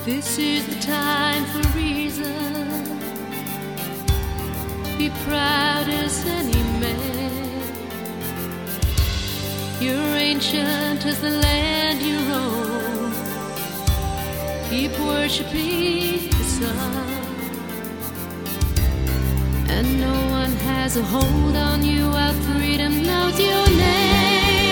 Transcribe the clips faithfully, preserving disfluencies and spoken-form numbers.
This is the time for reason. Be proud as any man. You're ancient as the land you roam. Keep worshiping the sun. And no one has a hold on you while freedom knows your name.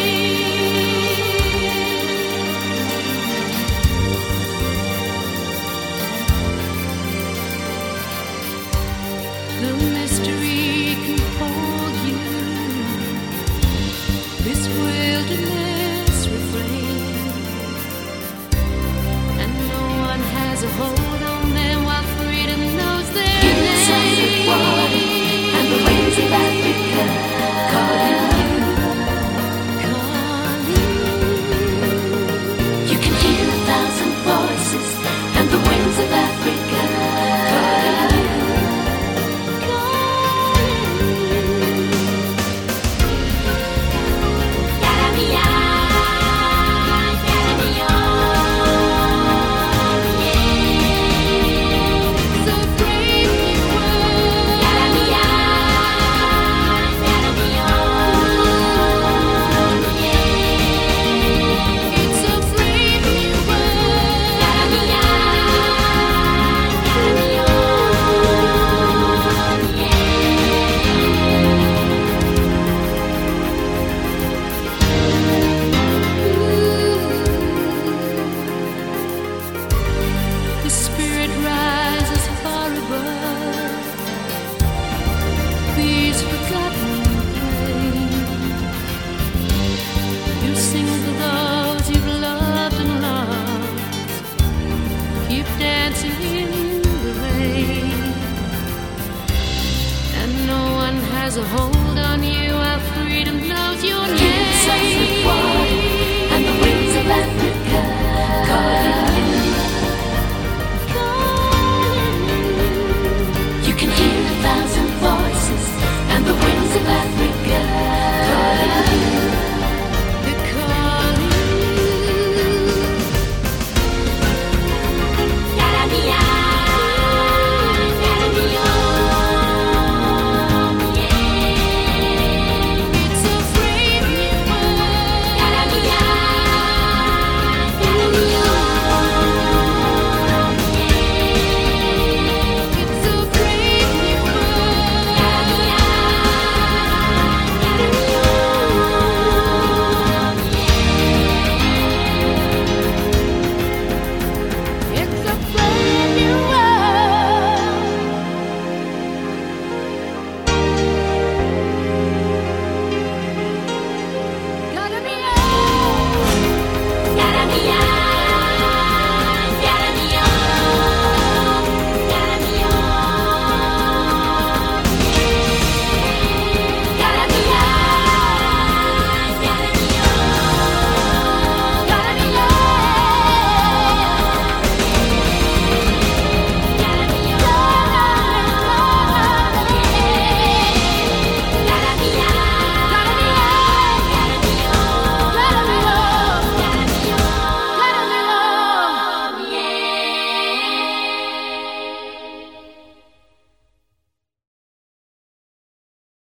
The mystery can hold you. This wilderness refrain. And no one has a hold on them while freedom knows their name. And the winds of Africa calling you, calling you. You can hear a thousand voices, and the winds of Africa calling you. Dancing in the rain, and no one has a hold on you while freedom knows your name.